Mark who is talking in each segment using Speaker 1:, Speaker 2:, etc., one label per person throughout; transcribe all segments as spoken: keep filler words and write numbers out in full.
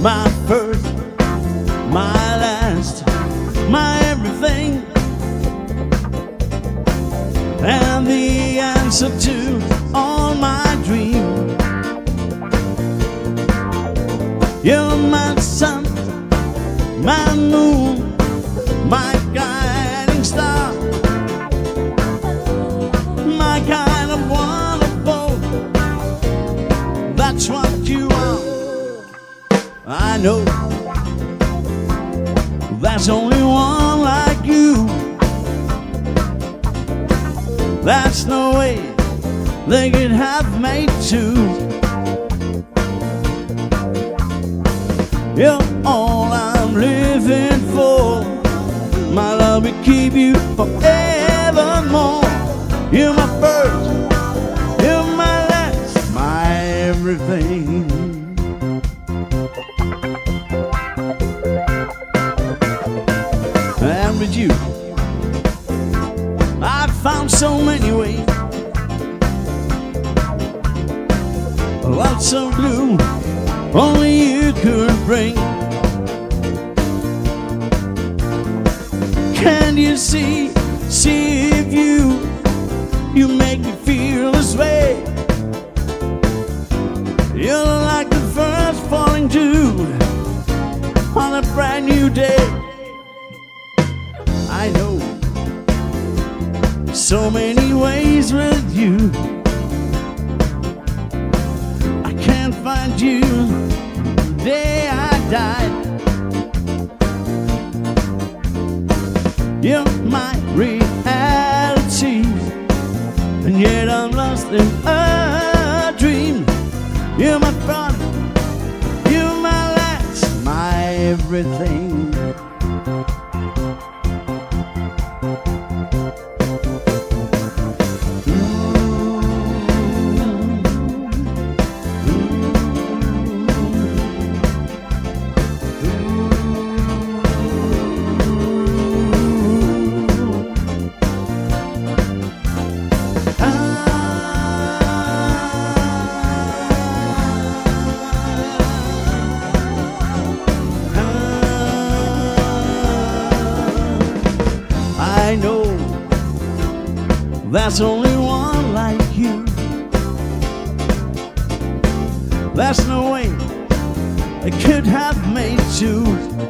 Speaker 1: my first, my last, my everything, and the answer to all my dreams. You're my sun, my moon, my guiding star, my kind of wonderful. That's what you are. I know there's only one like you. That's no way they could have made two. You're all I'm living for. My love will keep you forevermore. You're my first, you're my last, my everything. And with you, I've found so many ways. A love so blue, only you could bring. Can you see, see if you, you make me feel this way. You're like the first falling dew on a brand new day. I know so many ways with you. I can't find you the day I died. You're my reality, and yet I'm lost in a dream. You're my front, you're my last, my everything. I know there's only one like you. There's no way it could have made two.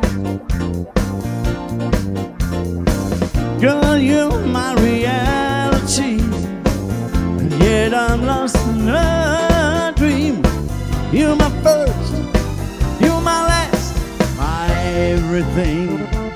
Speaker 1: Girl, you're my reality, and yet I'm lost in a dream. You're my first, you're my last, my everything.